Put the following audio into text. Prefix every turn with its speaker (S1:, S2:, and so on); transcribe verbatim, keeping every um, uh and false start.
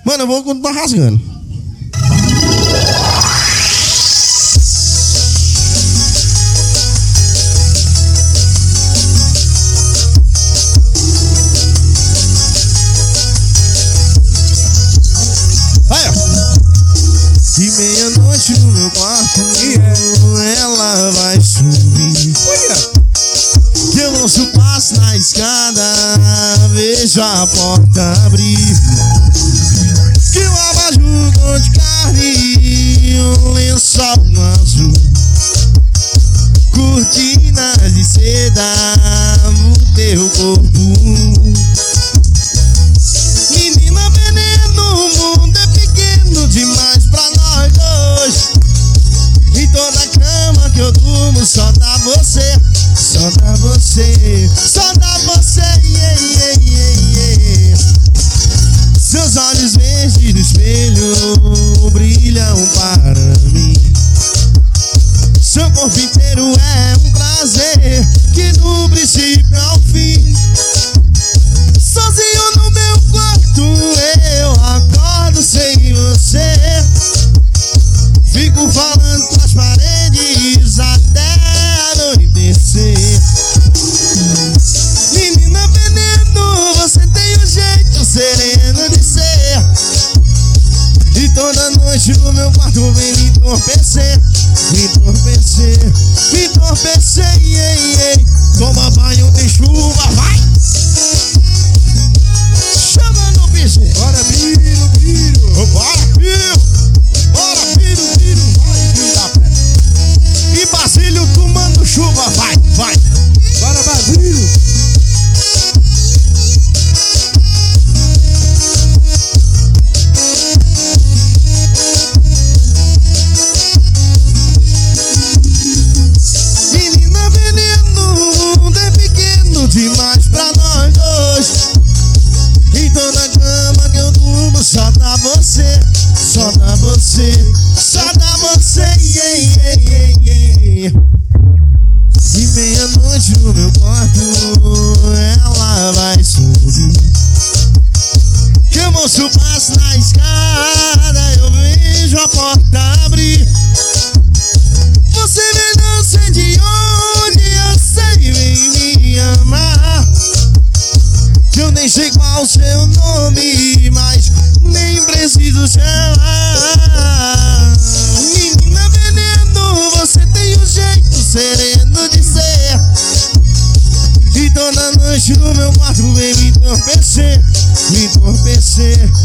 S1: Mano, eu vou quando tá rasgando. Aí, ó. E meia-noite no meu quarto, yeah, ela vai subir. Que eu ouço passo na escada, vejo a porta abrir. Que o abajur cor de carne, um lençol azul, cortinas de seda no teu corpo. Menina veneno, o mundo é pequeno demais pra nós dois. Em toda cama que eu durmo só dá você, só dá você, só dá você, yeah, yeah, yeah, yeah. Seus olhos verdes no espelho brilham para mim. Seu corpo inteiro é um prazer que do princípio ao fim. Sozinho no meu quarto eu acordo sem você. Fico falando com as paredes até anoitecer. Menina veneno, você tem um jeito sereno de ser. E toda noite no meu quarto vem me entorpecer, me entorpecer, me entorpecer, yeah, yeah. Toma banho de chuva, vai! Chama no bicho! Bora, Piro, Piro! Bora, Piro! Bora, Piro, Piro! Vai, Piro da pé! E Basílio tomando chuva, vai, vai! Bora, Basílio! Menina veneno, o mundo é pequeno demais pra nós dois. Em toda cama que eu durmo só dá você, só dá você, só dá você, yeah, yeah, yeah, yeah. E meia-noite no meu quarto ela vai subir. Que o moço passa na escada, eu vejo a porta abrir. Você vem, não sei de onde, eu sei, vem me amar. Que eu nem sei qual o seu nome, mas nem preciso chamar. Menina veneno, você tem um jeito sereno de ser. E toda noite no meu quarto vem me entorpecer, me entorpecer,